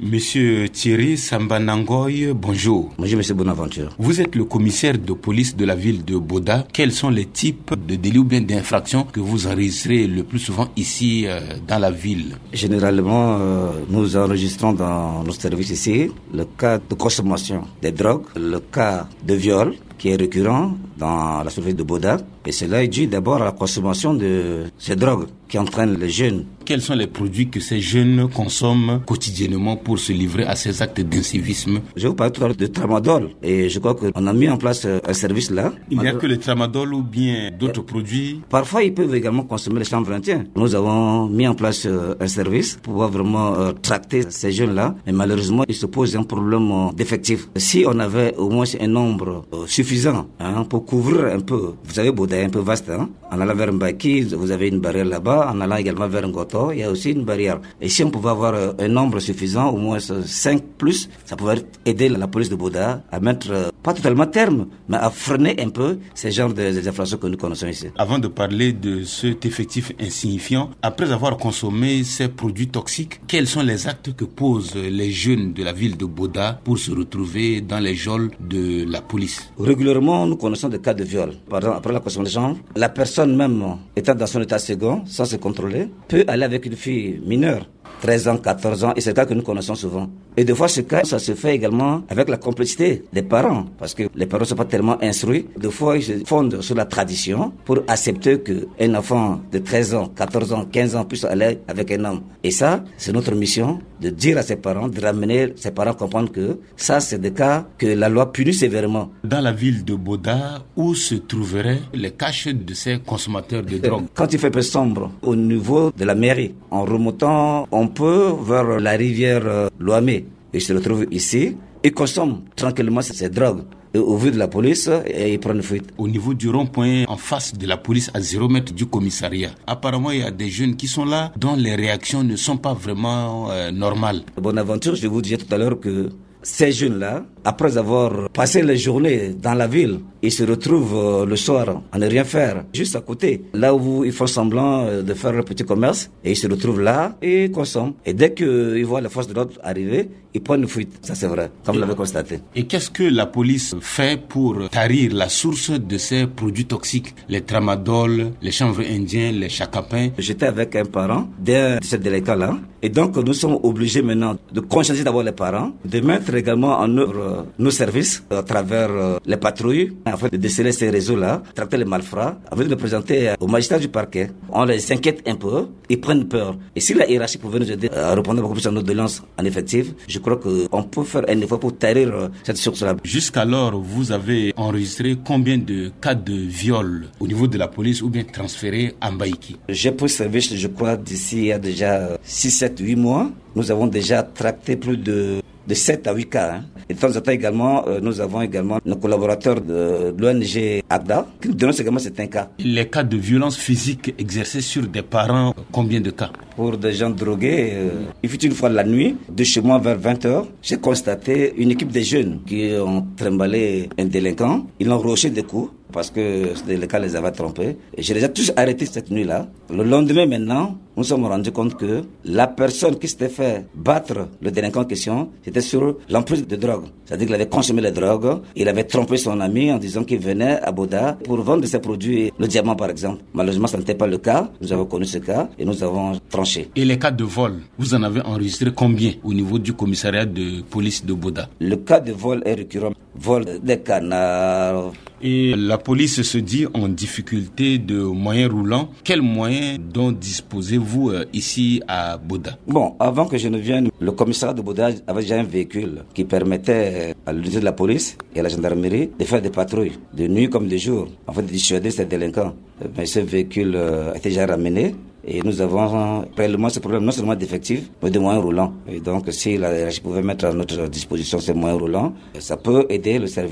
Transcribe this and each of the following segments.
Monsieur Thierry Sambanangoy, bonjour. Bonjour Monsieur Bonaventure. Vous êtes le commissaire de police de la ville de Boda. Quels sont les types de délits ou bien d'infractions que vous enregistrez le plus souvent ici dans la ville? Généralement, nous enregistrons dans nos services ici le cas de consommation des drogues, le cas de viol qui est récurrent dans la ville de Boda. Et cela est dû d'abord à la consommation de ces drogues qui entraînent les jeunes. Quels sont les produits que ces jeunes consomment quotidiennement pour se livrer à ces actes d'incivisme? Je vous parle tout à l'heure de tramadol et je crois qu'on a mis en place un service là. Il n'y a que le tramadol ou bien d'autres produits? Parfois, ils peuvent également consommer les chanvre indien. Nous avons mis en place un service pour pouvoir vraiment tracter ces jeunes-là. Mais malheureusement, il se pose un problème d'effectif. Si on avait au moins un nombre suffisant pour couvrir un peu, vous savez, Boda est un peu vaste. En allant vers Mbaki, vous avez une barrière là-bas. En allant également vers Ngoto, il y a aussi une barrière. Et si on pouvait avoir un nombre suffisant, au moins 5 plus, ça pourrait aider la police de Boda à mettre, pas totalement terme, mais à freiner un peu ces genres des infractions que nous connaissons ici. Avant de parler de cet effectif insignifiant, après avoir consommé ces produits toxiques, quels sont les actes que posent les jeunes de la ville de Boda pour se retrouver dans les geôles de la police? Régulièrement, nous connaissons des cas de viol. Par exemple, après la consommation, la personne même étant dans son état second, sans se contrôler, peut aller avec une fille mineure, 13 ans, 14 ans, et c'est le cas que nous connaissons souvent. Et des fois, ce cas, ça se fait également avec la complicité des parents, parce que les parents ne sont pas tellement instruits. Des fois, ils se fondent sur la tradition pour accepter qu'un enfant de 13 ans, 14 ans, 15 ans puisse aller avec un homme. Et ça, c'est notre mission, de dire à ses parents, de ramener ses parents à comprendre que ça, c'est des cas que la loi punit sévèrement. Dans la ville de Boda, où se trouveraient les caches de ces consommateurs de drogue? Quand il fait peu sombre, au niveau de la mairie, en remontant, on peut vers la rivière Loamé. Ils se retrouvent ici, ils consomment tranquillement ces drogues. Et au vu de la police, ils prennent fuite. Au niveau du rond-point, en face de la police, à 0 mètre du commissariat, apparemment, il y a des jeunes qui sont là, dont les réactions ne sont pas vraiment normales. Bonaventure, je vous disais tout à l'heure que ces jeunes-là, après avoir passé les journées dans la ville, ils se retrouvent le soir à ne rien faire, juste à côté, là où ils font semblant de faire leur petit commerce, et ils se retrouvent là et ils consomment. Et dès qu'ils voient la force de l'ordre arriver, ils prennent une fuite. Ça, c'est vrai, comme vous l'avez constaté. Et qu'est-ce que la police fait pour tarir la source de ces produits toxiques, les tramadol, les chanvres indiens, les chacapins? J'étais avec un parent d'un de ces délinquants-là, et donc nous sommes obligés maintenant de conscientiser d'abord les parents, de mettre également en œuvre nos services à travers les patrouilles, afin de déceler ces réseaux-là, traiter les malfrats, afin de les présenter au magistrat du parquet. On les inquiète un peu, ils prennent peur. Et si la hiérarchie pouvait nous aider à répondre beaucoup plus à nos doléances en effectif, je crois qu'on peut faire un effort pour tarir cette source-là. Jusqu'alors, vous avez enregistré combien de cas de viol au niveau de la police ou bien transférés à Mbaïki? J'ai pris service, je crois, d'ici il y a déjà 6, 7, 8 mois. Nous avons déjà tracté plus de 7 à 8 cas. Et de temps en temps également, nous avons également nos collaborateurs de l'ONG ACDA qui nous dénoncent également certains cas. Les cas de violence physique exercés sur des parents, combien de cas? Pour des gens drogués, il fut une fois la nuit, de chez moi vers 20h, j'ai constaté une équipe de jeunes qui ont trimballé un délinquant. Ils l'ont roché des coups parce que ce délinquant les avait trompés. Et je les ai tous arrêtés cette nuit-là. Le lendemain maintenant, nous nous sommes rendus compte que la personne qui s'était fait battre le délinquant en question, c'était sur l'emprise de drogue. C'est-à-dire qu'il avait consommé les drogues, il avait trompé son ami en disant qu'il venait à Boda pour vendre ses produits, le diamant par exemple. Malheureusement, ce n'était pas le cas. Nous avons connu ce cas et nous avons tranché. Et les cas de vol, vous en avez enregistré combien au niveau du commissariat de police de Boda? Le cas de vol est récurrent. Vol des canards. Et la police se dit en difficulté de moyens roulants. Quels moyens dont disposez-vous ici à Boda? Bon, avant que je ne vienne, le commissariat de Boda avait déjà un véhicule qui permettait à l'unité de la police et à la gendarmerie de faire des patrouilles, de nuit comme de jour, afin de dissuader ces délinquants. Mais ce véhicule a été déjà ramené. Et nous avons réellement ce problème non seulement d'effectifs, mais de moyens roulants. Et donc, si la hiérarchie pouvait mettre à notre disposition ces moyens roulants, ça peut aider le service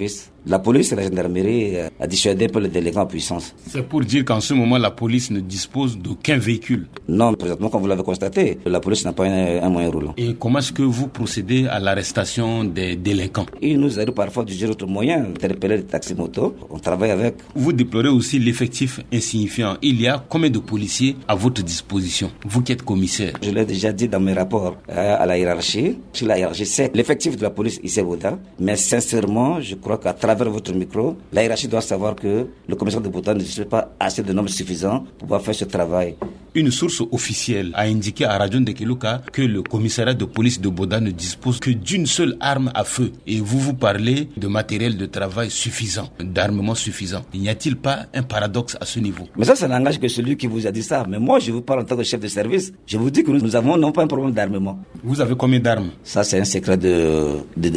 La police et la gendarmerie a dissuadé un peu les délinquants en puissance. C'est pour dire qu'en ce moment, la police ne dispose d'aucun véhicule. Non, présentement, comme vous l'avez constaté, la police n'a pas un moyen roulant. Et comment est-ce que vous procédez à l'arrestation des délinquants? Il nous arrive parfois d'utiliser d'autres moyens, interpeller les taxis-motos. On travaille avec. Vous déplorez aussi l'effectif insignifiant. Il y a combien de policiers à votre disposition, vous qui êtes commissaire? Je l'ai déjà dit dans mes rapports à la hiérarchie. Sur la hiérarchie, c'est l'effectif de la police ici à Boda. Mais sincèrement, je crois qu'à travers votre micro, la hiérarchie doit savoir que le commissaire de Boda ne dispose pas assez de nombre suffisant pour pouvoir faire ce travail. Une source officielle a indiqué à Radio Ndekeluka que le commissariat de police de Boda ne dispose que d'une seule arme à feu. Et vous parlez de matériel de travail suffisant, d'armement suffisant. N'y a-t-il pas un paradoxe à ce niveau? Mais ça n'engage que celui qui vous a dit ça. Mais moi, je vous parle en tant que chef de service. Je vous dis que nous avons non pas un problème d'armement. Vous avez combien d'armes? Ça, c'est un secret de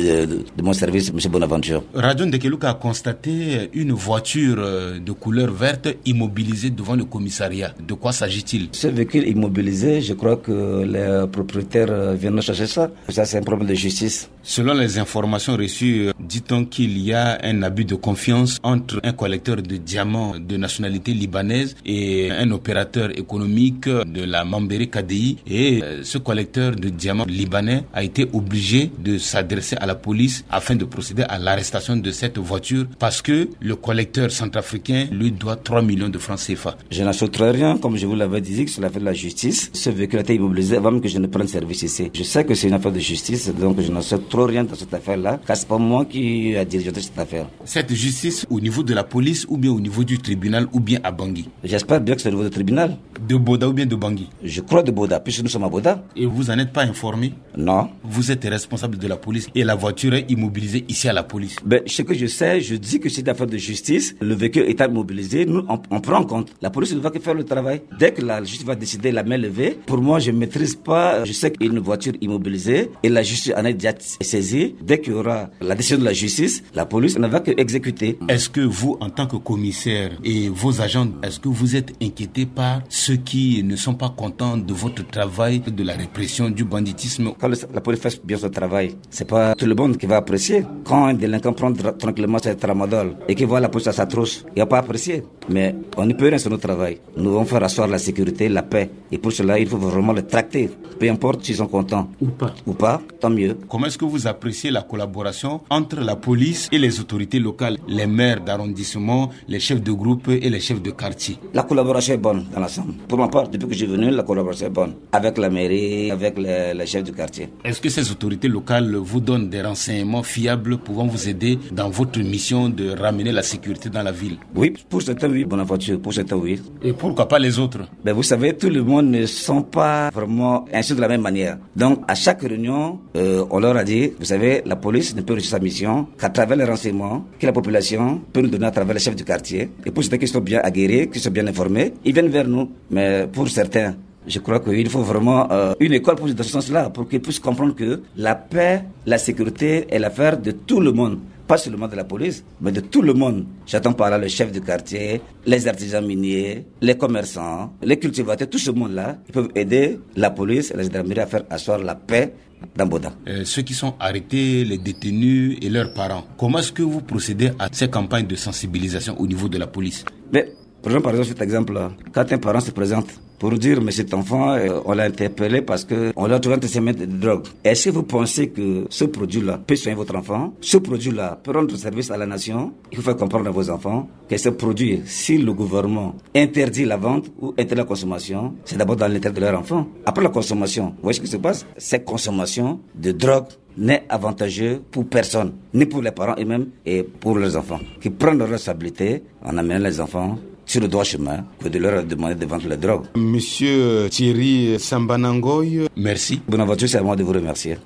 mon service, M. Bonaventure. Radio Ndekeluka a constaté une voiture de couleur verte immobilisée devant le commissariat. De quoi s'agit-il? Ce véhicule immobilisé, je crois que les propriétaires viennent chercher ça. Ça, c'est un problème de justice. Selon les informations reçues, dit-on qu'il y a un abus de confiance entre un collecteur de diamants de nationalité libanaise et un opérateur économique de la Mambéry KDI. Et ce collecteur de diamants libanais a été obligé de s'adresser à la police afin de procéder à l'arrestation de cette voiture parce que le collecteur centrafricain lui doit 3 millions de francs CFA. Je n'en saute rien, comme je vous l'avais dit, que c'est l'affaire de la justice. Ce véhicule a été immobilisé avant même que je ne prenne service ici. Je sais que c'est une affaire de justice, donc je n'en sais trop rien dans cette affaire-là, car c'est pas moi qui a dirigé cette affaire. Cette justice au niveau de la police ou bien au niveau du tribunal ou bien à Bangui? J'espère bien que c'est au niveau du tribunal. De Boda ou bien de Bangui? Je crois de Boda, puisque nous sommes à Boda. Et vous en êtes pas informé? Non. Vous êtes responsable de la police et la voiture est immobilisée ici à la police? Ce que je sais, je dis que c'est une affaire de justice. Le véhicule est immobilisé, nous on prend en compte. La police ne va que faire le travail. Dès que la justice va décider la main levée, pour moi je ne maîtrise pas, je sais qu'il y a une voiture immobilisée et la justice en est déjà saisie. Dès qu'il y aura la décision de la justice, la police ne va que exécuter. Est-ce que vous, en tant que commissaire et vos agents, est-ce que vous êtes inquiétés par ceux qui ne sont pas contents de votre travail, de la répression du banditisme? Quand la police fait bien son travail, c'est pas tout le monde qui va apprécier. Quand un délinquant prend tranquillement sa tramadol et qu'il voit la police à sa trousse, il va pas apprécier. Mais on ne peut rien sur notre travail. Nous devons faire asseoir la sécurité, la paix. Et pour cela, il faut vraiment les tracter. Peu importe s'ils sont contents ou pas, tant mieux. Comment est-ce que vous appréciez la collaboration entre la police et les autorités locales, les maires d'arrondissement, les chefs de groupe et les chefs de quartier? La collaboration est bonne dans l'ensemble. Pour ma part, depuis que je suis venu, la collaboration est bonne. Avec la mairie, avec les chefs du quartier. Est-ce que ces autorités locales vous donnent des renseignements fiables pouvant vous aider dans votre mission de ramener la sécurité dans la ville? Oui, pour certains, oui, Bonaventure, pour certains, oui. Et pourquoi pas les autres? Vous savez, tout le monde ne sont pas vraiment instruits de la même manière. Donc, à chaque réunion, on leur a dit, vous savez, la police ne peut réussir sa mission qu'à travers les renseignements que la population peut nous donner à travers les chefs du quartier. Et pour ceux qui sont bien aguerris, qui sont bien informés, ils viennent vers nous. Mais pour certains, je crois qu'il faut vraiment une école pour dans ce sens-là, pour qu'ils puissent comprendre que la paix, la sécurité est l'affaire de tout le monde. Pas seulement de la police, mais de tout le monde. J'attends par là le chef du quartier, les artisans miniers, les commerçants, les cultivateurs, tout ce monde-là, ils peuvent aider la police et la gendarmerie à faire asseoir la paix dans Boda. Ceux qui sont arrêtés, les détenus et leurs parents, comment est-ce que vous procédez à ces campagnes de sensibilisation au niveau de la police? Prenons par exemple cet exemple-là. Quand un parent se présente pour dire, mais cet enfant, on l'a interpellé parce qu'on l'a trouvé en de drogue. Est-ce que vous pensez que ce produit-là peut soigner votre enfant? Ce produit-là peut rendre service à la nation? Il faut faire comprendre à vos enfants que ce produit, si le gouvernement interdit la vente ou interdit la consommation, c'est d'abord dans l'intérêt de leur enfant. Après la consommation, vous voyez ce qui se passe? Cette consommation de drogue n'est avantageux pour personne, ni pour les parents eux-mêmes et pour leurs enfants, qui prennent leur responsabilité en amenant les enfants sur le droit chemin que de leur demander de vendre la drogue. Monsieur Thierry Sambanangoy, merci. Bonaventure, c'est à moi de vous remercier.